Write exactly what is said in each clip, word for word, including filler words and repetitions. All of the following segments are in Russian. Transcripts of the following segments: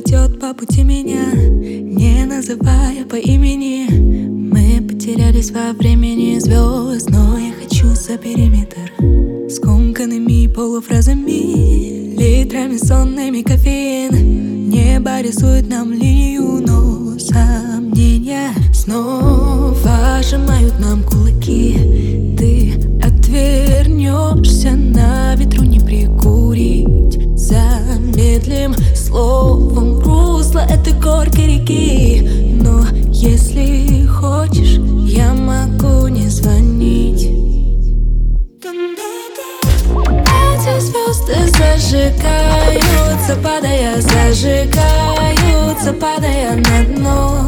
идет по пути меня, не называя по имени. Мы потерялись во времени звезд, но я хочу за периметр. Скомканными полуфразами, литрами сонными кофеин. Небо рисует нам линию, но сомнения снова сжимают нам кулаки. Ты отвернешься, на ветру не прикурить. Замедлим словом русло этой горькой реки. Но если хочешь, я могу не звонить. Эти звезды зажигаются, падая, зажигаются, падая на дно.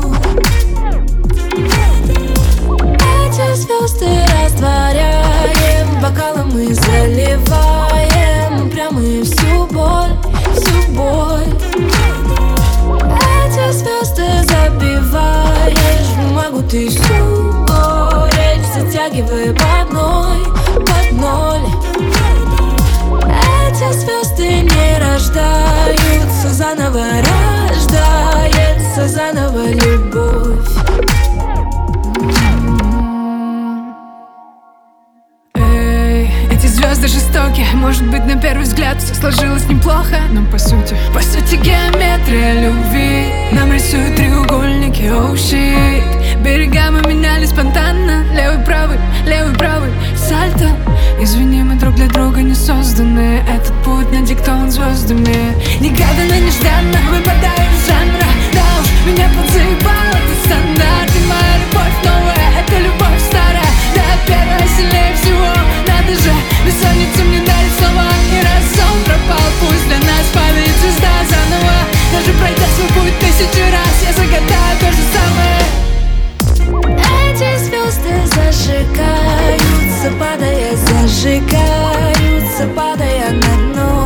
Эти звезды растворяем, бокалом мы заливаем прямо всю боль, всю боль. Эти звезды забиваешь в бумагу, ты всю горечь, затягивая по одной, под ноль. Эти звезды не рождаются заново, рождается заново любовь. Эй, эти звезды жестокие. Может быть, на первый взгляд все сложилось неплохо, но по сути, по сути геометрия любви нам рисуют треугольники, oh shit. Берега мы меняли спонтанно, левый, правый, левый, правый, сальто. Извини, мы друг для друга не созданы, этот путь надиктован звездами. Негаданно, нежданно выпадаю из жанра. Да уж, меня подзаебал этот стандарт. И моя любовь новая, это любовь старая. Да, первая сильнее всего, надо же. Бессонницу мне дали слова, и раз сон пропал, пусть для нас падает звезда заново. Даже пройдя свой путь тысячу раз, я загадаю то же самое. Эти звезды зажигаются, падая, зажигаются, падая на дно.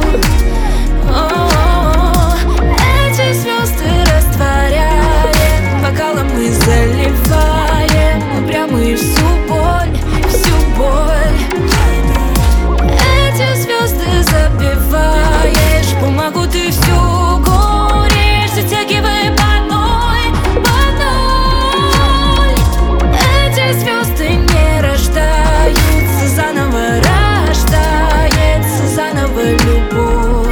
О-о-о. Эти звезды растворяем, бокалом мы заливаем прямо и всю боль, всю боль. Эти звезды забиваешь в бумагу, ты всю горечь, затягивая по одной, по одной. Эти звезды не рождаются заново, рождается заново любовь.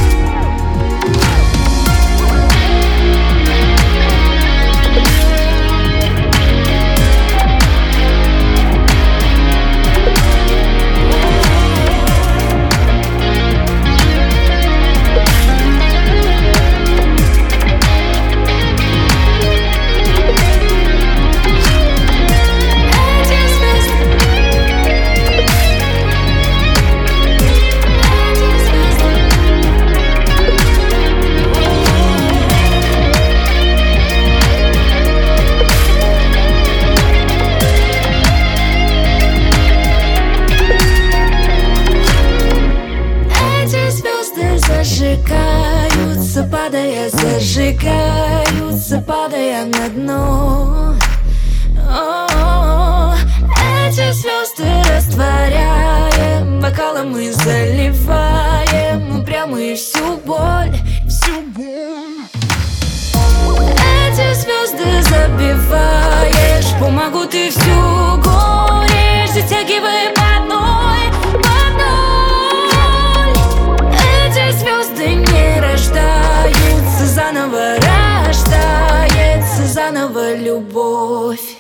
Зажигаются, падая, зажигаются, падая на дно. О-о-о. Эти звезды растворяем, бокалом мы заливаем прямо и всю боль, всю боль. Эти звезды забиваешь в бумагу, ты всю горечь, затягивая по одной, по одной. Эти звезды не рождаются заново, рождается заново любовь.